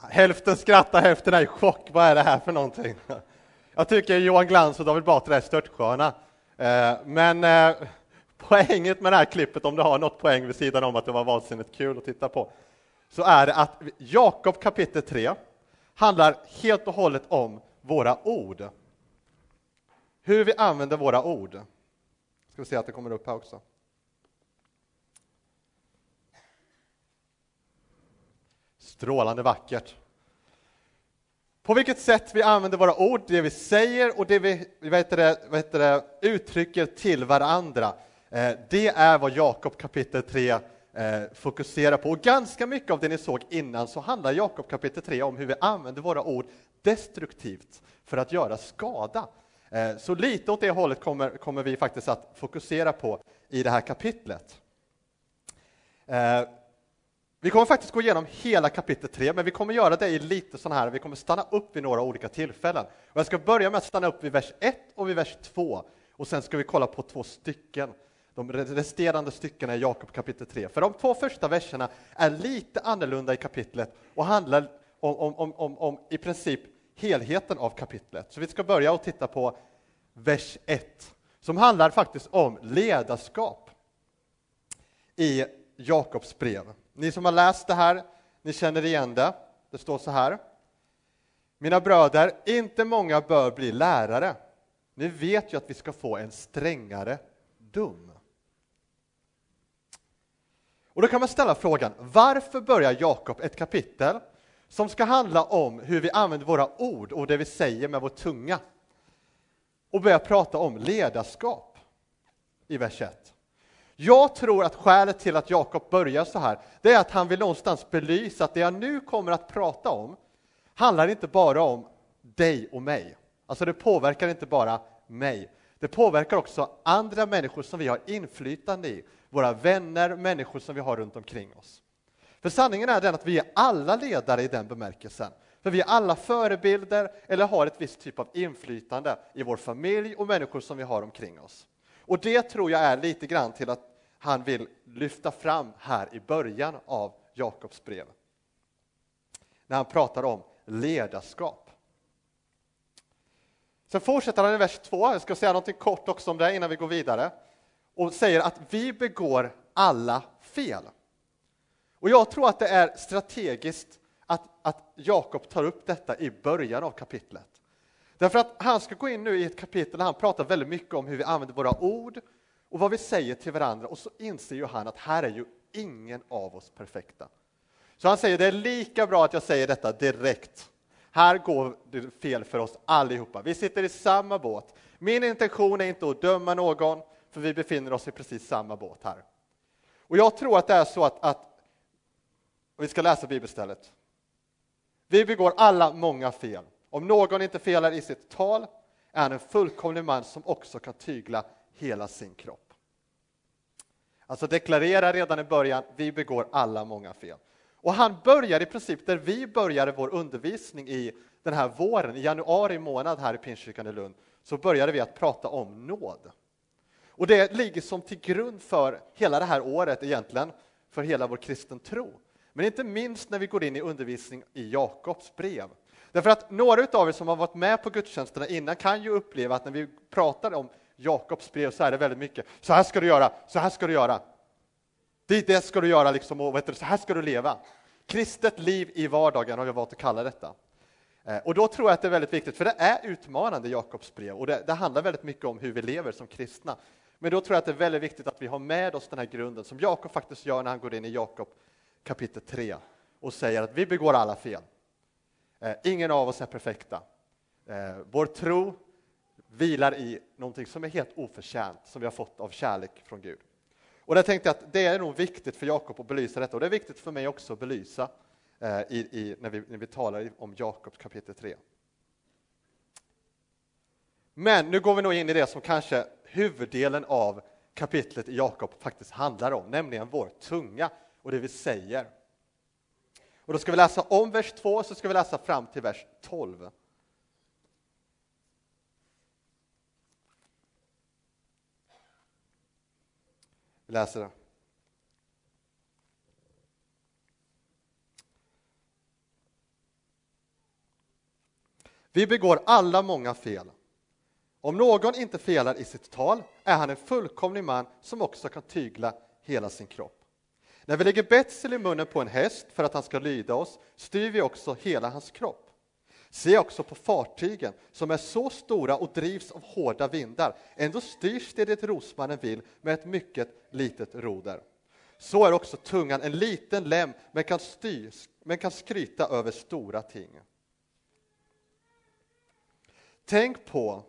Hälften skrattar, hälften är i chock. Vad är det här för någonting? Jag tycker Johan Glans och David Batra är störtsköna. Men poänget med det här klippet, om det har något poäng vid sidan om att det var vansinnigt kul att titta på, så är det att Jakob kapitel 3 handlar helt och hållet om våra ord. Hur vi använder våra ord. Ska vi se att det kommer upp här också. Strålande vackert. På vilket sätt vi använder våra ord, det vi säger och det vi uttrycker till varandra. Det är vad Jakob kapitel 3 fokuserar på. Och ganska mycket av det ni såg innan så handlar Jakob kapitel 3 om hur vi använder våra ord destruktivt för att göra skada. Så lite åt det hållet kommer vi faktiskt att fokusera på i det här kapitlet. Vi kommer faktiskt gå igenom hela kapitel 3, men vi kommer göra det i lite sån här, vi kommer stanna upp vid några olika tillfällen. Och jag ska börja med att stanna upp vid vers 1 och vid vers 2, och sen ska vi kolla på 2 stycken, de resterande styckena i Jakob kapitel 3. För de 2 första verserna är lite annorlunda i kapitlet och handlar om i princip helheten av kapitlet. Så vi ska börja och titta på vers 1, som handlar faktiskt om ledarskap i Jakobs brev. Ni som har läst det här, ni känner igen det. Det står så här: Mina bröder, inte många bör bli lärare. Ni vet ju att vi ska få en strängare dom. Och då kan man ställa frågan, varför börjar Jakob ett kapitel som ska handla om hur vi använder våra ord och det vi säger med vår tunga, och börja prata om ledarskap i vers 1? Jag tror att skälet till att Jakob börjar så här, det är att han vill någonstans belysa att det jag nu kommer att prata om handlar inte bara om dig och mig. Alltså det påverkar inte bara mig. Det påverkar också andra människor som vi har inflytande i. Våra vänner, människor som vi har runt omkring oss. För sanningen är den att vi är alla ledare i den bemärkelsen. För vi är alla förebilder eller har ett visst typ av inflytande i vår familj och människor som vi har omkring oss. Och det tror jag är lite grann till att han vill lyfta fram här i början av Jakobs brev. När han pratar om ledarskap. Sen fortsätter han i vers 2. Jag ska säga något kort också om det innan vi går vidare. Och säger att vi begår alla fel. Och jag tror att det är strategiskt att Jakob tar upp detta i början av kapitlet. Därför att han ska gå in nu i ett kapitel där han pratar väldigt mycket om hur vi använder våra ord och vad vi säger till varandra. Och så inser ju han att här är ju ingen av oss perfekta. Så han säger, det är lika bra att jag säger detta direkt. Här går det fel för oss allihopa. Vi sitter i samma båt. Min intention är inte att döma någon, för vi befinner oss i precis samma båt här. Och jag tror att det är så att vi ska läsa bibelstället. Vi begår alla många fel. Om någon inte felar i sitt tal är han en fullkomlig man som också kan tygla hela sin kropp. Alltså deklarera redan i början, vi begår alla många fel. Och han börjar i princip där vi började vår undervisning i den här våren, i januari månad här i Pingstkyrkan i Lund, så började vi att prata om nåd. Och det ligger som till grund för hela det här året egentligen, för hela vår kristen tro. Men inte minst när vi går in i undervisning i Jakobs brev. Därför att några av er som har varit med på gudstjänsterna innan kan ju uppleva att när vi pratar om Jakobs brev så är det väldigt mycket, så här ska du göra, så här ska du göra. Det ska du göra liksom, och så här ska du leva. Kristet liv i vardagen har jag valt att kalla detta. Och då tror jag att det är väldigt viktigt, för det är utmanande Jakobs brev och det handlar väldigt mycket om hur vi lever som kristna. Men då tror jag att det är väldigt viktigt att vi har med oss den här grunden som Jakob faktiskt gör när han går in i Jakob kapitel 3 och säger att vi begår alla fel. Ingen av oss är perfekta. Vår tro vilar i någonting som är helt oförtjänt, som vi har fått av kärlek från Gud. Och där tänkte jag att det är nog viktigt för Jakob att belysa detta. Och det är viktigt för mig också att belysa när vi talar om Jakob kapitel 3. Men nu går vi nog in i det som kanske huvuddelen av kapitlet i Jakob faktiskt handlar om. Nämligen vår tunga och det vi säger. Och då ska vi läsa om vers 2, så ska vi läsa fram till vers 12. Vi läser det. Vi begår alla många fel. Om någon inte felar i sitt tal är han en fullkomlig man som också kan tygla hela sin kropp. När vi lägger betsel i munnen på en häst för att han ska lyda oss, styr vi också hela hans kropp. Se också på fartygen som är så stora och drivs av hårda vindar. Ändå styrs det rosmannen vill med ett mycket litet roder. Så är också tungan en liten lem men kan skryta över stora ting. Tänk på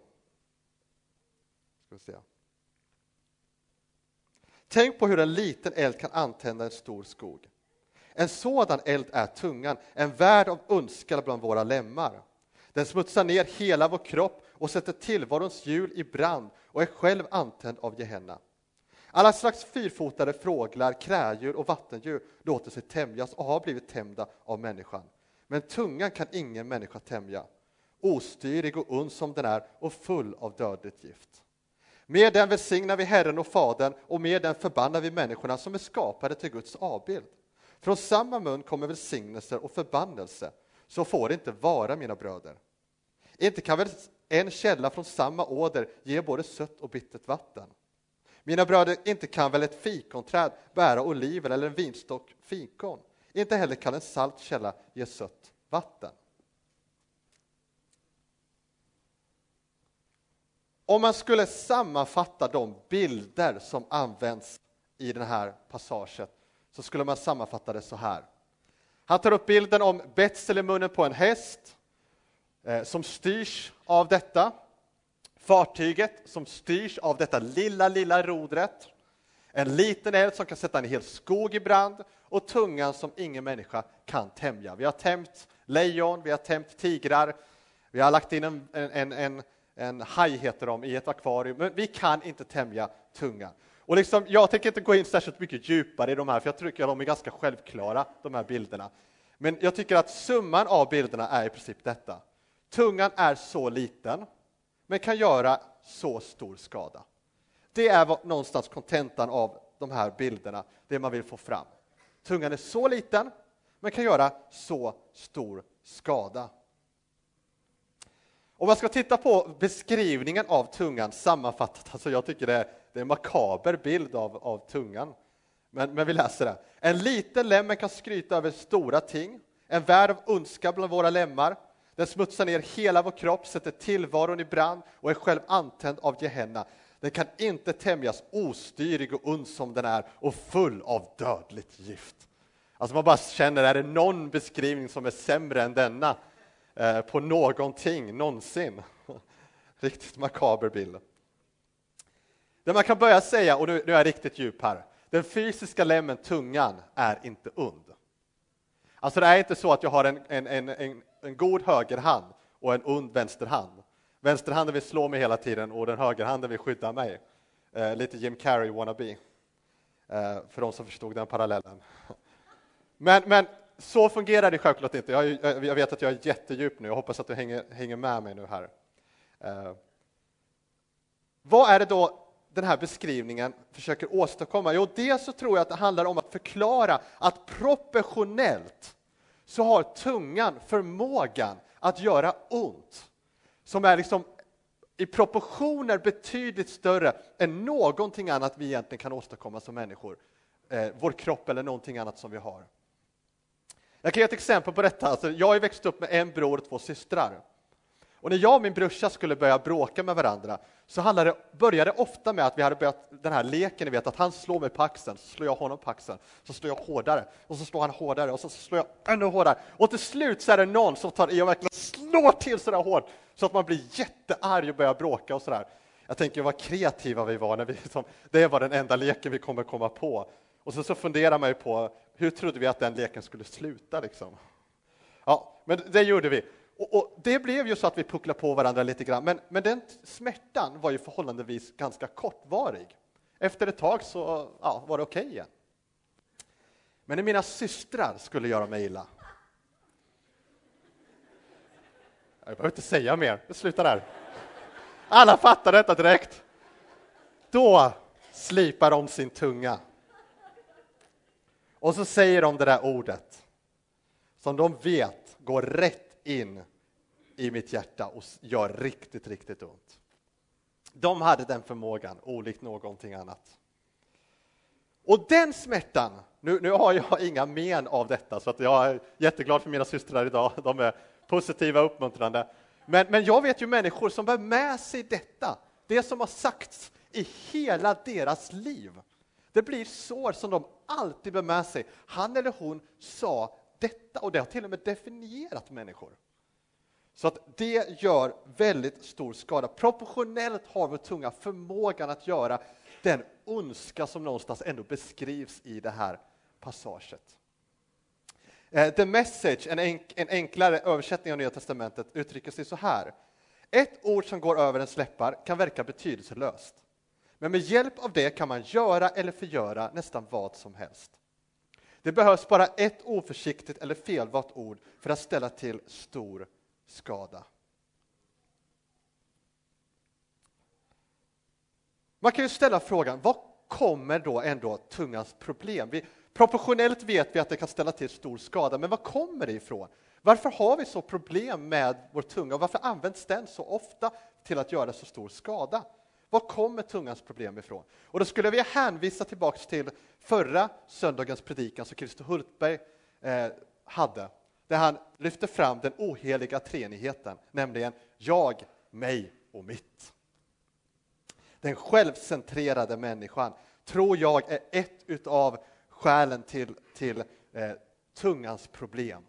hur en liten eld kan antända en stor skog. En sådan eld är tungan, en värld av ondska bland våra lemmar. Den smutsar ner hela vår kropp och sätter tillvarons hjul i brand och är själv antänd av Gehenna. Alla slags fyrfotade fåglar, kräldjur och vattendjur låter sig tämjas och har blivit tämjda av människan. Men tungan kan ingen människa tämja. Ostyrig och ond som den är och full av dödligt gift. Med den välsignar vi Herren och Fadern och med den förbannar vi människorna som är skapade till Guds avbild. Från samma mun kommer välsignelser och förbannelse. Så får det inte vara, mina bröder. Inte kan väl en källa från samma åder ge både sött och bittert vatten. Mina bröder, inte kan väl ett fikonträd bära oliver eller en vinstock fikon. Inte heller kan en salt källa ge sött vatten. Om man skulle sammanfatta de bilder som används i den här passagen så skulle man sammanfatta det så här. Han tar upp bilden om betsel i munnen på en häst som styrs av detta. Fartyget som styrs av detta lilla rodret. En liten eld som kan sätta en hel skog i brand. Och tungan som ingen människa kan tämja. Vi har tämjt lejon, vi har tämjt tigrar. Vi har lagt in en haj heter de i ett akvarium. Men vi kan inte tämja tungan. Och liksom, jag tänker inte gå in särskilt mycket djupare i de här. För jag tycker att de är ganska självklara, de här bilderna. Men jag tycker att summan av bilderna är i princip detta. Tungan är så liten, men kan göra så stor skada. Det är någonstans kontentan av de här bilderna, det man vill få fram. Tungan är så liten, men kan göra så stor skada. Om man ska titta på beskrivningen av tungan sammanfattat, alltså jag tycker det är en makaber bild av tungan. Men vi läser det. En liten lem kan skryta över stora ting. En värld av ondska bland våra lemmar. Den smutsar ner hela vår kropp, sätter tillvaron i brand och är själv antänd av Gehenna. Den kan inte tämjas, ostyrig och ond som den är och full av dödligt gift. Alltså man bara känner, är det någon beskrivning som är sämre än denna på någonting någonsin? Riktigt makaber bild. Det man kan börja säga, och nu är jag riktigt djup här. Den fysiska lemmen, tungan, är inte ond. Alltså det är inte så att jag har en god högerhand och en ond vänsterhand. Vänsterhanden vill slå mig hela tiden och den högerhanden vill skydda mig. Lite Jim Carrey wannabe. För de som förstod den parallellen. Men så fungerar det självklart inte. Jag vet att jag är jättedjup nu. Jag hoppas att du hänger med mig nu här. Vad är det då den här beskrivningen försöker åstadkomma? Jo, dels så tror jag att det handlar om att förklara att proportionellt så har tungan förmågan att göra ont. Som är liksom i proportioner betydligt större än någonting annat vi egentligen kan åstadkomma som människor. Vår kropp eller någonting annat som vi har. Jag kan ge ett exempel på detta. Alltså, jag har växt upp med en bror och 2 systrar. Och när jag och min brorsa skulle börja bråka med varandra så började det ofta med att vi hade börjat den här leken, ni vet, att han slår mig på axeln, så slår jag honom på axeln, så slår jag hårdare, och så slår han hårdare, och så slår jag ännu hårdare. Och till slut så är det någon som tar i och verkligen slår till sådär hårt så att man blir jättearg och börjar bråka och sådär. Jag tänker vad kreativa vi var när det var den enda leken vi kommer komma på. Och så funderar man ju på, hur trodde vi att den leken skulle sluta liksom? Ja, men det gjorde vi. Och det blev ju så att vi pucklade på varandra lite grann. Men den smärtan var ju förhållandevis ganska kortvarig. Efter ett tag så var det okej igen. Men när mina systrar skulle göra mig illa. Jag behöver inte säga mer, det slutar där. Alla fattar detta direkt. Då slipar de sin tunga. Och så säger de det där ordet som de vet går rätt in i mitt hjärta och gör riktigt, riktigt ont. De hade den förmågan, olikt någonting annat. Och den smärtan, nu har jag inga men av detta, så att jag är jätteglad för mina systrar idag. De är positiva och uppmuntrande. Men jag vet ju människor som bär med sig detta. Det som har sagts i hela deras liv. Det blir sår som de alltid bär med sig. Han eller hon sa detta, och det har till och med definierat människor. Så att det gör väldigt stor skada. Proportionellt har vår tunga förmågan att göra den ondska som någonstans ändå beskrivs i det här passaget. The Message, en enklare översättning av Nya testamentet, uttrycker sig så här. Ett ord som går över en släppar kan verka betydelselöst. Men med hjälp av det kan man göra eller förgöra nästan vad som helst. Det behövs bara ett oförsiktigt eller felvalt ord för att ställa till stor skada. Man kan ju ställa frågan, vad kommer då ändå tungans problem? Proportionellt vet vi att det kan ställa till stor skada, men vad kommer det ifrån? Varför har vi så problem med vår tunga och varför används den så ofta till att göra så stor skada? Var kommer tungans problem ifrån? Och då skulle jag vilja hänvisa tillbaka till förra söndagens predikan som Christer Hultberg hade. Där han lyfter fram den oheliga treenigheten, nämligen jag, mig och mitt. Den självcentrerade människan tror jag är ett utav skälen till tungans problem.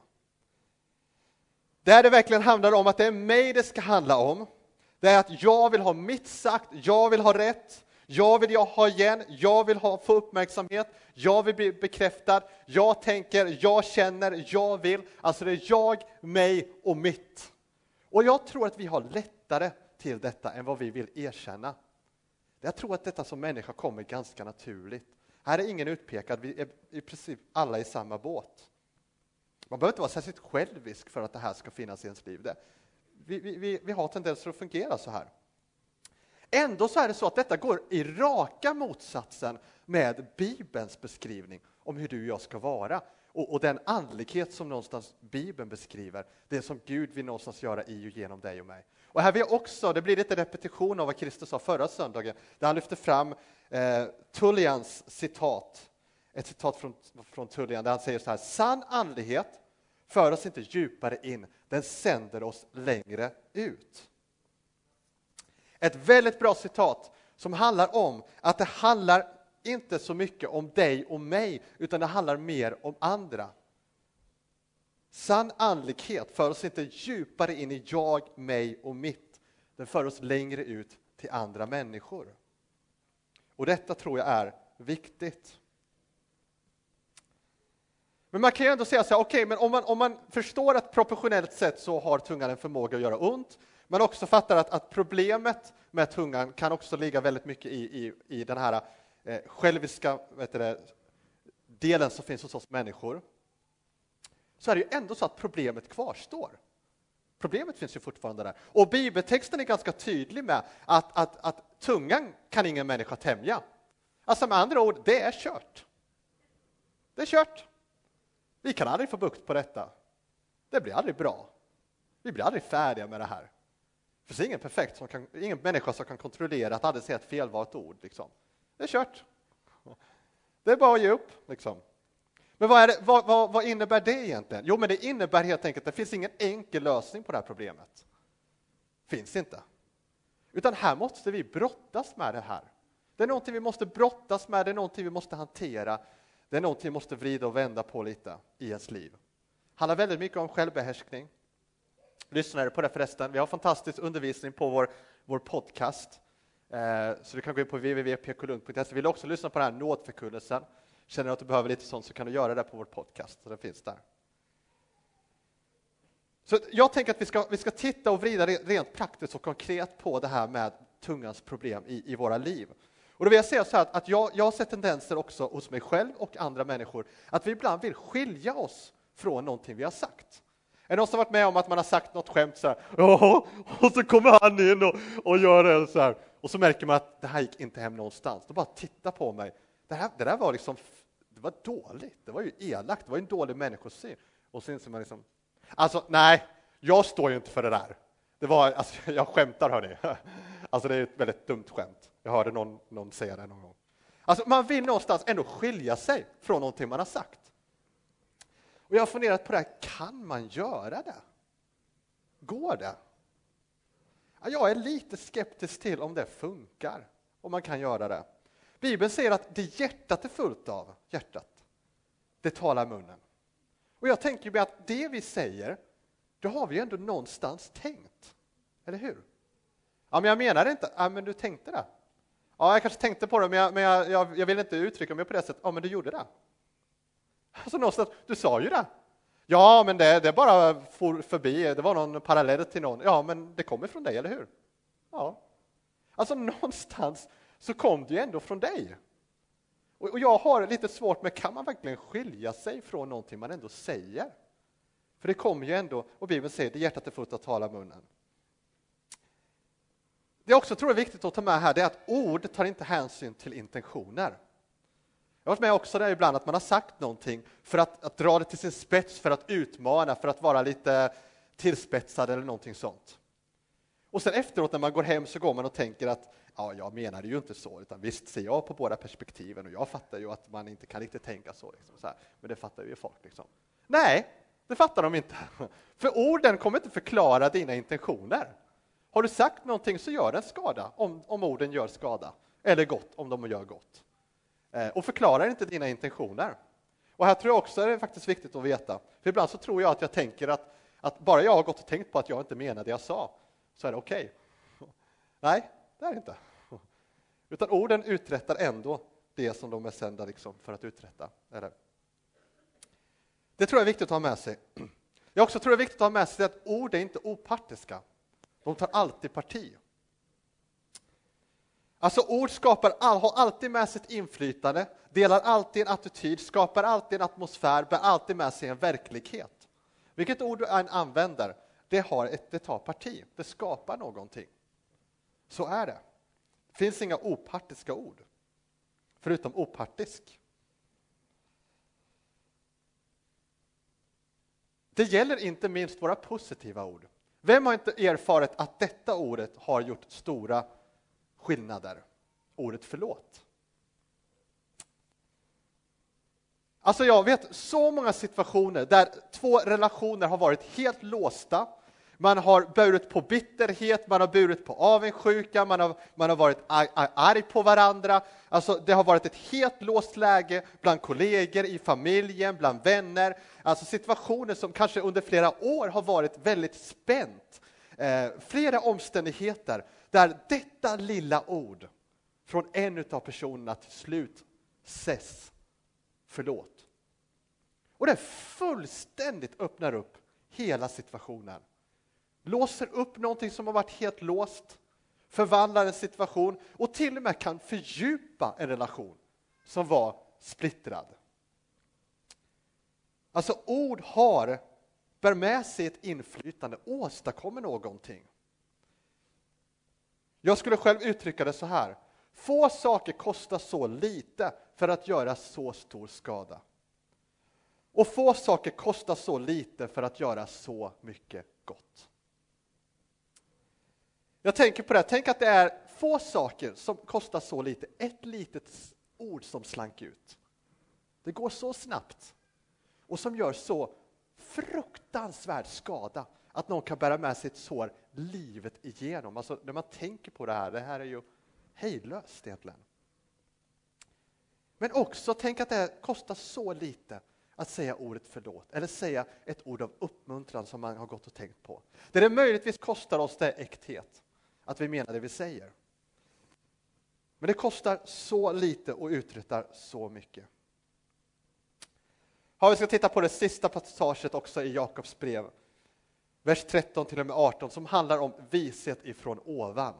Där det verkligen handlar om att det är mig det ska handla om. Det är att jag vill ha mitt sagt, jag vill ha rätt, jag vill ha igen, jag vill få uppmärksamhet, jag vill bli bekräftad, jag tänker, jag känner, jag vill. Alltså det är jag, mig och mitt. Och jag tror att vi har lättare till detta än vad vi vill erkänna. Jag tror att detta som människa kommer ganska naturligt. Här är ingen utpekad, vi är i princip alla i samma båt. Man behöver inte vara särskilt självisk för att det här ska finnas i ens liv. Vi har tendenser att fungera så här. Ändå så är det så att detta går i raka motsatsen med Bibelns beskrivning om hur du och jag ska vara. Och den andlighet som någonstans Bibeln beskriver, det som Gud vill någonstans göra i och genom dig och mig. Och här vill också, det blir lite repetition av vad Kristus sa förra söndagen, där han lyfter fram Tullians citat. Ett citat från Tullian där han säger så här: sann andlighet för oss inte djupare in, den sänder oss längre ut. Ett väldigt bra citat som handlar om att det handlar inte så mycket om dig och mig, utan det handlar mer om andra. Sann andlighet för oss inte djupare in i jag, mig och mitt. Den för oss längre ut till andra människor. Och detta tror jag är viktigt. Men man kan ju ändå säga så här, okej, men om man förstår att proportionellt sett så har tungan en förmåga att göra ont, men också fattar att problemet med tungan kan också ligga väldigt mycket i den här själviska delen som finns hos oss människor, så är det ju ändå så att problemet kvarstår. Problemet finns ju fortfarande där. Och bibeltexten är ganska tydlig med att tungan kan ingen människa tämja. Alltså med andra ord, det är kört. Det är kört. Vi kan aldrig få bukt på detta. Det blir aldrig bra. Vi blir aldrig färdiga med det här. För det är ingen människa som kan kontrollera att aldrig säga ett felvalt ord. Liksom. Det är kört. Det är bara att ge upp. Liksom. Men vad innebär det egentligen? Jo, men det innebär helt enkelt att det finns ingen enkel lösning på det här problemet. Finns inte. Utan här måste vi brottas med det här. Det är någonting vi måste brottas med, det är någonting vi måste hantera. Det är någonting vi måste vrida och vända på lite i ens liv. Det handlar väldigt mycket om självbehärskning. Lyssnar på det förresten. Vi har fantastisk undervisning på vår podcast. Så du kan gå in på www.pklund.se. Vill du också lyssna på den här nådförkunnelsen? Känner du att du behöver lite sånt så kan du göra det på vår podcast. Så den finns där. Så jag tänker att vi ska titta och vrida rent praktiskt och konkret på det här med tungans problem i våra liv. Och då vill jag säga så här att jag har sett tendenser också hos mig själv och andra människor att vi ibland vill skilja oss från någonting vi har sagt. Är det någon som har varit med om att man har sagt något skämt så här, ja, och så kommer han in och gör det så här. Och så märker man att det här gick inte hem någonstans. Då bara titta på mig. Det där var liksom, det var dåligt. Det var ju elakt. Det var ju en dålig människosyn. Och så inser man liksom, alltså nej, Jag står ju inte för det där. Alltså, jag skämtar, hörni. Alltså det är ett väldigt dumt skämt. Jag hörde någon säga det någon gång. Alltså man vill någonstans ändå skilja sig från någonting man har sagt. Och jag har funderat på det här, kan man göra det? Går det? Ja, jag är lite skeptisk till om det funkar, om man kan göra det. Bibeln säger att det hjärtat är fullt av, det talar munnen. Och jag tänker ju att det vi säger, det har vi ju ändå någonstans tänkt. Eller hur? Ja, men jag menar inte. Ja, men du tänkte det. Ja, jag kanske tänkte på det, men jag vill inte uttrycka mig på det sättet. Ja, men du gjorde det. Alltså någonstans, du sa ju det. Ja, men det bara for förbi. Det var någon parallell till någon. Ja, men det kommer från dig, eller hur? Ja. Alltså någonstans så kom det ju ändå från dig. Och jag har lite svårt med, kan man verkligen skilja sig från någonting man ändå säger? För det kommer ju ändå, och Bibeln säger, det hjärtat är fullt att tala munnen. Det jag också tror är viktigt att ta med här, det är att ord tar inte hänsyn till intentioner. Jag har varit med också där ibland att man har sagt någonting för att dra det till sin spets, för att utmana, för att vara lite tillspetsad eller någonting sånt. Och sen efteråt när man går hem så går man och tänker att ja, jag menar det ju inte så, utan visst ser jag på båda perspektiven och jag fattar ju att man inte kan riktigt tänka så. Liksom, så här. Men det fattar ju folk. Liksom. Nej, det fattar de inte. För orden kommer inte förklara dina intentioner. Har du sagt någonting så gör den skada om orden gör skada. Eller gott om de gör gott. Och förklarar inte dina intentioner. Och här tror jag också att det är faktiskt viktigt att veta. För ibland så tror jag att jag tänker att bara jag har gått och tänkt på att jag inte menade det jag sa, så är det okej. Nej, det är det inte. Utan orden uträttar ändå det som de är sända liksom för att uträtta. Eller? Det tror jag är viktigt att ha med sig. Jag också tror det är viktigt att ha med sig att ord är inte opartiska. De tar alltid parti. Alltså ord har alltid med sig ett inflytande, delar alltid en attityd, skapar alltid en atmosfär, bär alltid med sig en verklighet. Vilket ord du än använder, det tar parti, det skapar någonting. Så är det. Det finns inga opartiska ord, förutom opartisk. Det gäller inte minst våra positiva ord. Vem har inte erfarit att detta ordet har gjort stora skillnader? Ordet förlåt. Alltså jag vet så många situationer där två relationer har varit helt låsta. Man har burit på bitterhet, man har burit på avundsjuka, man har varit arg på varandra. Alltså det har varit ett helt låst läge bland kollegor, i familjen, bland vänner. Alltså situationer som kanske under flera år har varit väldigt spänt. Flera omständigheter där detta lilla ord från en av personerna till slut ses förlåt. Och det fullständigt öppnar upp hela situationen. Låser upp någonting som har varit helt låst, förvandlar en situation och till och med kan fördjupa en relation som var splittrad. Alltså ord bär med sig ett inflytande, åstadkommer någonting. Jag skulle själv uttrycka det så här: få saker kostar så lite för att göra så stor skada. Och få saker kostar så lite för att göra så mycket gott. Jag tänker på det. Tänk att det är få saker som kostar så lite. Ett litet ord som slank ut. Det går så snabbt. Och som gör så fruktansvärd skada att någon kan bära med sig ett sår livet igenom. Alltså när man tänker på det här är ju hejdlöst egentligen. Men också tänk att det kostar så lite att säga ordet förlåt. Eller säga ett ord av uppmuntran som man har gått och tänkt på. Det möjligtvis kostar oss det äkthet. Att vi menar det vi säger. Men det kostar så lite och uträttar så mycket. Vi ska titta på det sista passaget också i Jakobs brev. Vers 13 till och med 18 som handlar om vishet ifrån ovan.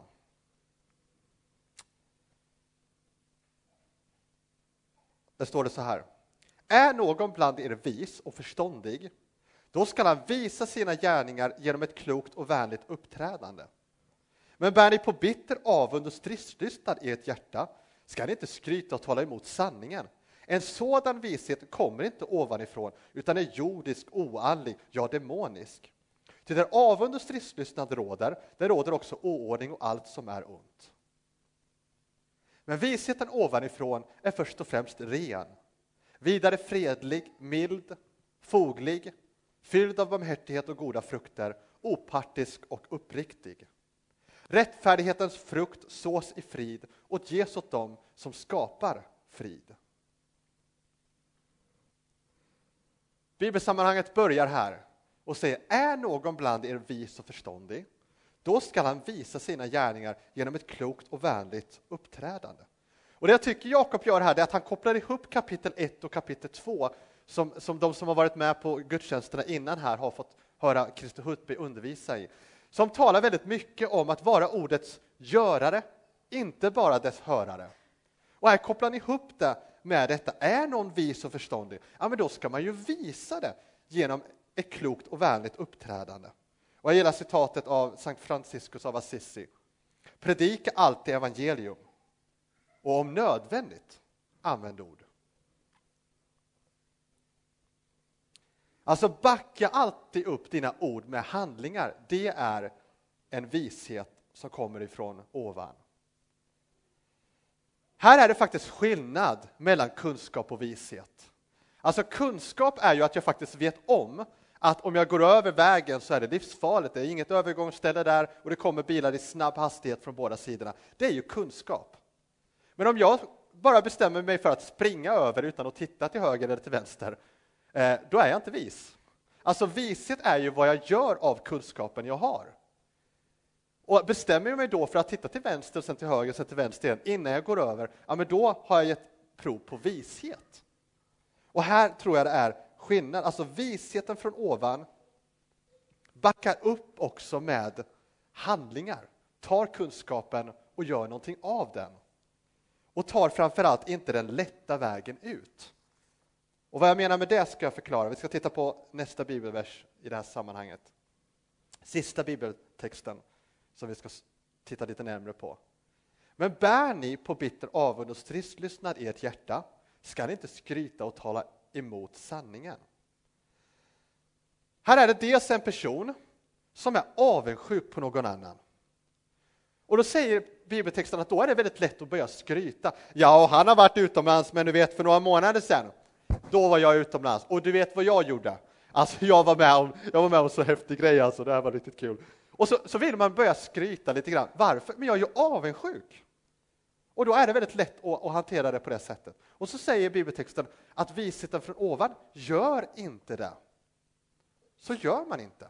Där står det så här: är någon bland er vis och förståndig, då ska han visa sina gärningar genom ett klokt och vänligt uppträdande. Men bär ni på bitter avund och stridslystnad i ert hjärta, ska ni inte skryta och tala emot sanningen. En sådan vishet kommer inte ovanifrån, utan är jordisk, oandlig, ja demonisk. Till där avund och stridslystnad råder, där råder också oordning och allt som är ont. Men visheten ovanifrån är först och främst ren. Vidare fredlig, mild, foglig, fylld av barmhärtighet och goda frukter, opartisk och uppriktig. Rättfärdighetens frukt sås i frid och ges åt dem som skapar frid. Bibelsammanhanget börjar här och säger, är någon bland er vis och förståndig, då ska han visa sina gärningar genom ett klokt och vänligt uppträdande. Och det jag tycker Jakob gör här är att han kopplar ihop kapitel 1 och kapitel 2 som de som har varit med på gudstjänsterna innan här har fått höra Christer Hutby undervisa i. Som talar väldigt mycket om att vara ordets görare, inte bara dess hörare. Och här kopplar han ihop det med detta. Är någon vis och förståndig? Ja, men då ska man ju visa det genom ett klokt och vänligt uppträdande. Och jag gillar citatet av Sankt Franciscus av Assisi. Predika alltid evangelium. Och om nödvändigt, använd ord. Alltså backa alltid upp dina ord med handlingar. Det är en vishet som kommer ifrån ovan. Här är det faktiskt skillnad mellan kunskap och vishet. Alltså kunskap är ju att jag faktiskt vet om att om jag går över vägen så är det livsfarligt. Det är inget övergångsställe där och det kommer bilar i snabb hastighet från båda sidorna. Det är ju kunskap. Men om jag bara bestämmer mig för att springa över utan att titta till höger eller till vänster, då är jag inte vis. Alltså vishet är ju vad jag gör av kunskapen jag har. Och bestämmer jag mig då för att titta till vänster, sen till höger, sen till vänster igen, innan jag går över, ja men då har jag gett prov på vishet. Och här tror jag det är skillnad. Alltså visheten från ovan backar upp också med handlingar. Tar kunskapen och gör någonting av den. Och tar framförallt inte den lätta vägen ut. Och vad jag menar med det ska jag förklara. Vi ska titta på nästa bibelvers i det här sammanhanget. Sista bibeltexten som vi ska titta lite närmare på. Men bär ni på bitter avund och stridslystnad i ert hjärta, ska ni inte skryta och tala emot sanningen. Här är det dels en person som är avundsjuk på någon annan. Och då säger bibeltexten att då är det väldigt lätt att börja skryta. Ja, och han har varit utomlands, men du vet för några månader sedan, då var jag utomlands. Och du vet vad jag gjorde? Alltså jag var med om så häftig grej, alltså det här var riktigt kul. Och så vill man börja skryta lite grann. Varför? Men jag är ju avundsjuk. Och då är det väldigt lätt att hantera det på det sättet. Och så säger bibeltexten att visheten från ovan, gör inte det. Så gör man inte.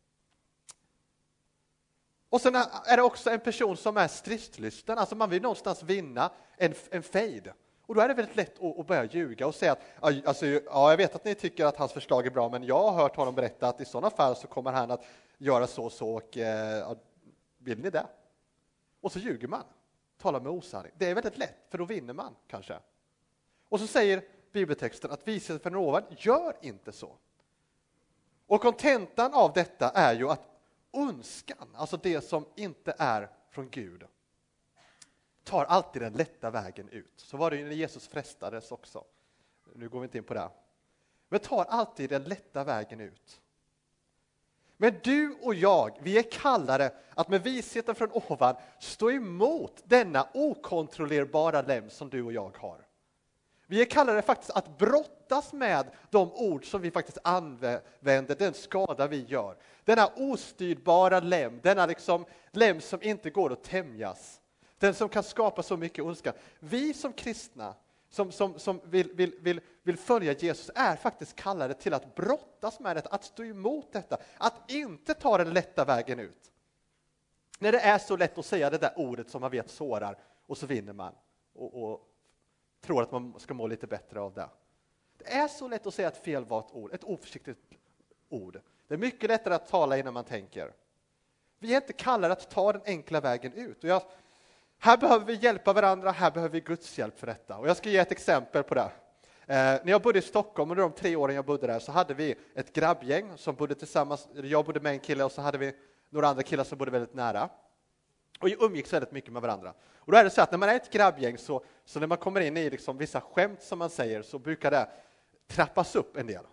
Och sen är det också en person som är stridslysten. Alltså man vill någonstans vinna en fejd. Och då är det väldigt lätt att börja ljuga och säga att alltså, ja, jag vet att ni tycker att hans förslag är bra, men jag har hört honom berätta att i sådana fall så kommer han att göra så och vill ni det? Och så ljuger man. Talar med osanning. Det är väldigt lätt, för då vinner man kanske. Och så säger bibeltexten att visheten från ovan, gör inte så. Och kontentan av detta är ju att önskan, alltså det som inte är från Gud, tar alltid den lätta vägen ut. Så var det ju när Jesus frestades också. Nu går vi inte in på det. Men tar alltid den lätta vägen ut. Men du och jag, vi är kallade att med visheten från ovan stå emot denna okontrollerbara lem som du och jag har. Vi är kallade faktiskt att brottas med de ord som vi faktiskt använder, den skada vi gör. Denna ostyrbara lem, denna liksom lem som inte går att tämjas. Den som kan skapa så mycket ondska. Vi som kristna, som vill följa Jesus, är faktiskt kallade till att brottas med detta, att stå emot detta. Att inte ta den lätta vägen ut. När det är så lätt att säga det där ordet som man vet sårar, och så vinner man. Och tror att man ska må lite bättre av det. Det är så lätt att säga ett felvalt ord, ett oförsiktigt ord. Det är mycket lättare att tala innan man tänker. Vi är inte kallade att ta den enkla vägen ut. Och här behöver vi hjälpa varandra, här behöver vi Guds hjälp för detta. Och jag ska ge ett exempel på det. När jag bodde i Stockholm, under de 3 åren jag bodde där, så hade vi ett grabbgäng som bodde tillsammans. Jag bodde med en kille och så hade vi några andra killar som bodde väldigt nära. Och vi umgicks väldigt mycket med varandra. Och då är det så att när man är ett grabbgäng så när man kommer in i liksom vissa skämt som man säger, så brukar det trappas upp en del.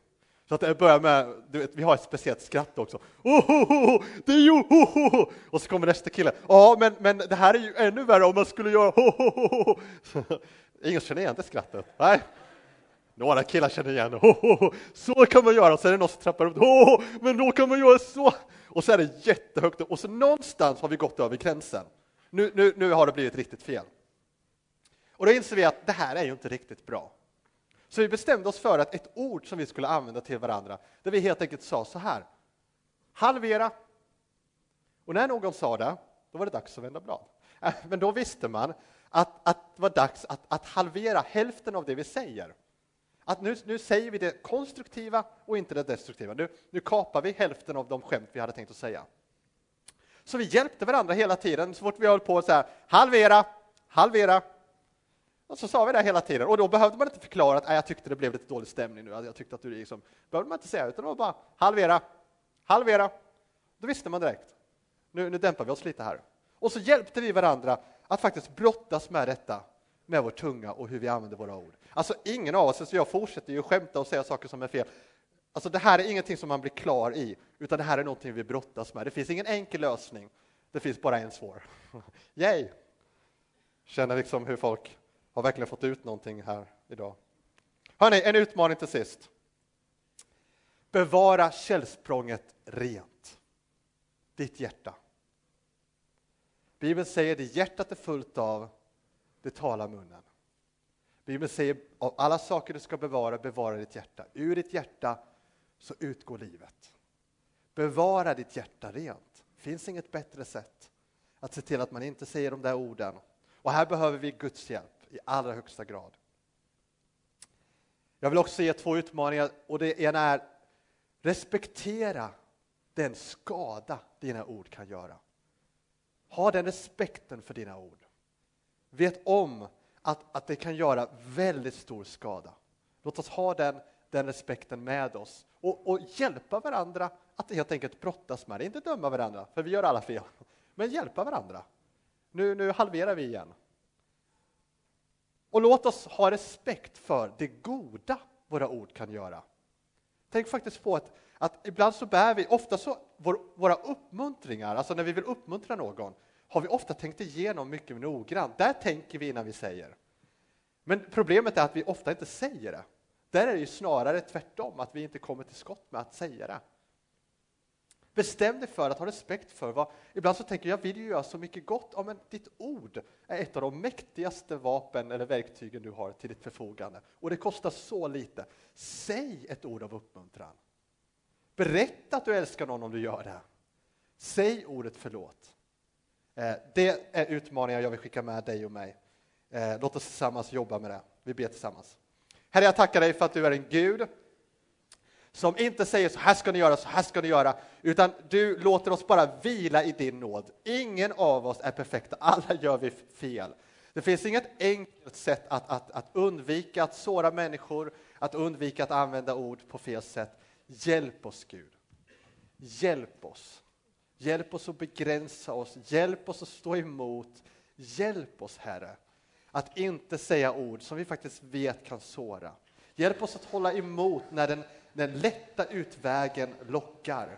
Så att det börjar med, du vet, vi har ett speciellt skratt också. Det är ju och så kommer nästa kille. Ja, men det här är ju ännu värre om man skulle göra Ingen känner igen det skrattet. Nej. Några killar känner igen. Så kan man göra. Så är det någon som trappar upp. Men då kan man göra så. Och så är det jättehögt. Och så någonstans har vi gått över gränsen. Nu har det blivit riktigt fel. Och då inser vi att det här är ju inte riktigt bra. Så vi bestämde oss för att ett ord som vi skulle använda till varandra, där vi helt enkelt sa så här: halvera. Och när någon sa det, då var det dags att vända blad. Men då visste man att det var dags att halvera hälften av det vi säger. Att nu säger vi det konstruktiva och inte det destruktiva. Nu kapar vi hälften av de skämt vi hade tänkt att säga. Så vi hjälpte varandra hela tiden. Så fort vi höll på så här: halvera. Och så sa vi det hela tiden. Och då behövde man inte förklara att jag tyckte det blev lite dålig stämning nu. Jag tyckte att du liksom, behövde man inte säga, utan det var bara halvera. Då visste man direkt. Nu dämpar vi oss lite här. Och så hjälpte vi varandra att faktiskt brottas med detta, med vår tunga och hur vi använder våra ord. Alltså ingen av oss, så jag fortsätter ju skämta och säga saker som är fel. Alltså det här är ingenting som man blir klar i, utan det här är någonting vi brottas med. Det finns ingen enkel lösning. Det finns bara en svår. Yay! Känner liksom hur folk har verkligen fått ut någonting här idag. Hörrni, en utmaning till sist. Bevara källsprånget rent. Ditt hjärta. Bibeln säger det hjärtat är fullt av, det talar munnen. Bibeln säger av alla saker du ska bevara ditt hjärta. Ur ditt hjärta så utgår livet. Bevara ditt hjärta rent. Det finns inget bättre sätt att se till att man inte säger de där orden. Och här behöver vi Guds hjälp i allra högsta grad. Jag vill också ge 2 utmaningar, och det ena är: respektera den skada dina ord kan göra. Ha den respekten för dina ord. Vet om att det kan göra väldigt stor skada. Låt oss ha den respekten med oss. Och hjälpa varandra att helt enkelt brottas med det. Inte döma varandra, för vi gör alla fel. Men hjälpa varandra. Nu halverar vi igen. Och låt oss ha respekt för det goda våra ord kan göra. Tänk faktiskt på att ibland så bär vi, ofta så våra uppmuntringar, alltså när vi vill uppmuntra någon, har vi ofta tänkt igenom mycket noggrant. Där tänker vi innan vi säger. Men problemet är att vi ofta inte säger det. Där är det ju snarare tvärtom, att vi inte kommer till skott med att säga det. Bestäm dig för att ha respekt för vad... Ibland så tänker jag vill ju göra så mycket gott. Ja, men ditt ord är ett av de mäktigaste vapen eller verktygen du har till ditt förfogande. Och det kostar så lite. Säg ett ord av uppmuntran. Berätta att du älskar någon om du gör det. Säg ordet förlåt. Det är utmaningar jag vill skicka med dig och mig. Låt oss tillsammans jobba med det. Vi ber tillsammans. Herre, jag tackar dig för att du är en Gud som inte säger så här ska ni göra, så här ska ni göra, utan du låter oss bara vila i din nåd. Ingen av oss är perfekta, alla gör vi fel. Det finns inget enkelt sätt att undvika att såra människor, att undvika att använda ord på fel sätt. Hjälp oss, Gud. Hjälp oss. Hjälp oss att begränsa oss. Hjälp oss att stå emot. Hjälp oss, Herre, att inte säga ord som vi faktiskt vet kan såra. Hjälp oss att hålla emot när den lätta utvägen lockar.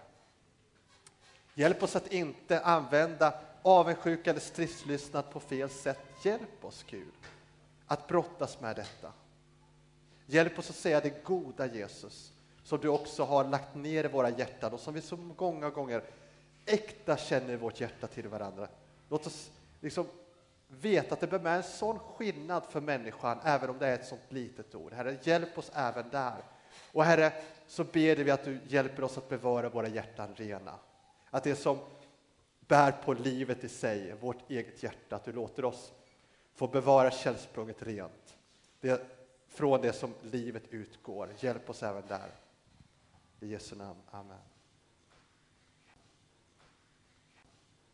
Hjälp oss att inte använda avundsjuka eller stridslystnad på fel sätt. Hjälp oss, Gud, att brottas med detta. Hjälp oss att säga det goda, Jesus, som du också har lagt ner i våra hjärtan och som vi så många gånger äkta känner i vårt hjärta till varandra. Låt oss liksom veta att det blir med en sån skillnad för människan, även om det är ett sånt litet ord. Herre, hjälp oss även där. Och Herre, så ber vi att du hjälper oss att bevara våra hjärtan rena. Att det som bär på livet i sig, vårt eget hjärta, att du låter oss få bevara källsprånget rent. Från det som livet utgår. Hjälp oss även där. I Jesu namn. Amen.